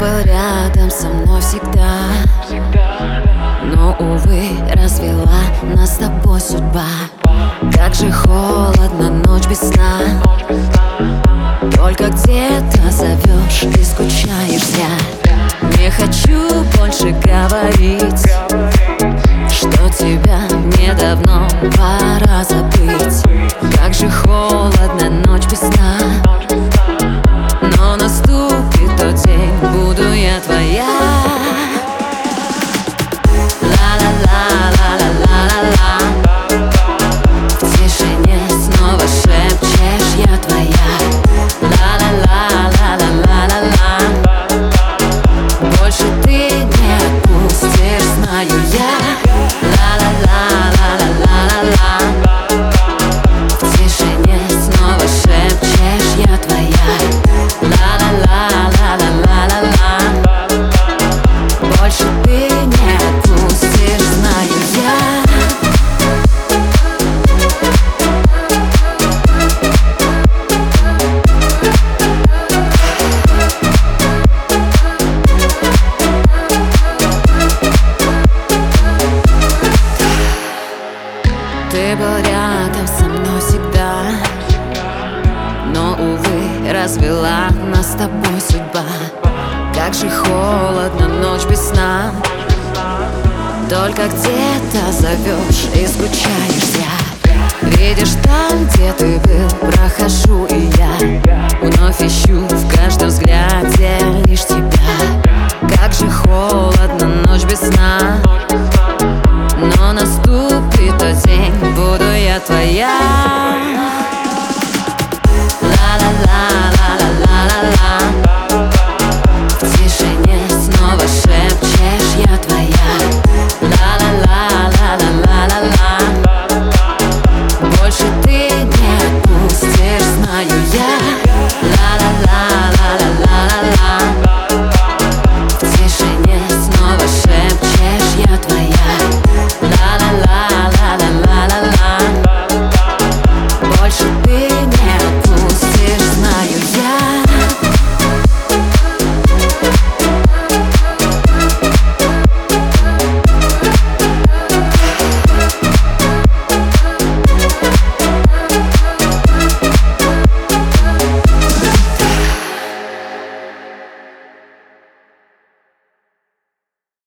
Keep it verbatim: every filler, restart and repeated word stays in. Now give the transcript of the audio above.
был рядом со мной всегда, но, увы, развела нас с тобой судьба. Как же холодно, ночь без сна, только где-то зовешь и скучаешь зря. Не хочу больше говорить, что тебя мне давно пора забыть. Как же холодно, ночь без сна, но наступит тот день, буду я твоя. Ла-ла-ла-ла-ла-ла-ла-ла. В тишине снова шепчешь, я твоя. Ла-ла-ла-ла-ла-ла-ла. Больше ты не отпустишь, знаю я. Ла-ла-ла-ла-ла-ла-ла. В тишине снова шепчешь, я твоя. Ла-ла-ла-ла-ла-ла-ла. Больше ты не отпустишь, знаю я. Ты был рядом со мной всегда, но, увы, развела нас с тобой судьба. Как же холодно, ночь без сна, только где-то зовешь и скучаешь зря. Видишь, там, где ты был, прохожу и я, вновь ищу в каждом взгляде лишь тебя. Как же холодно, ночь без сна, но наступит тот день, буду я твоя.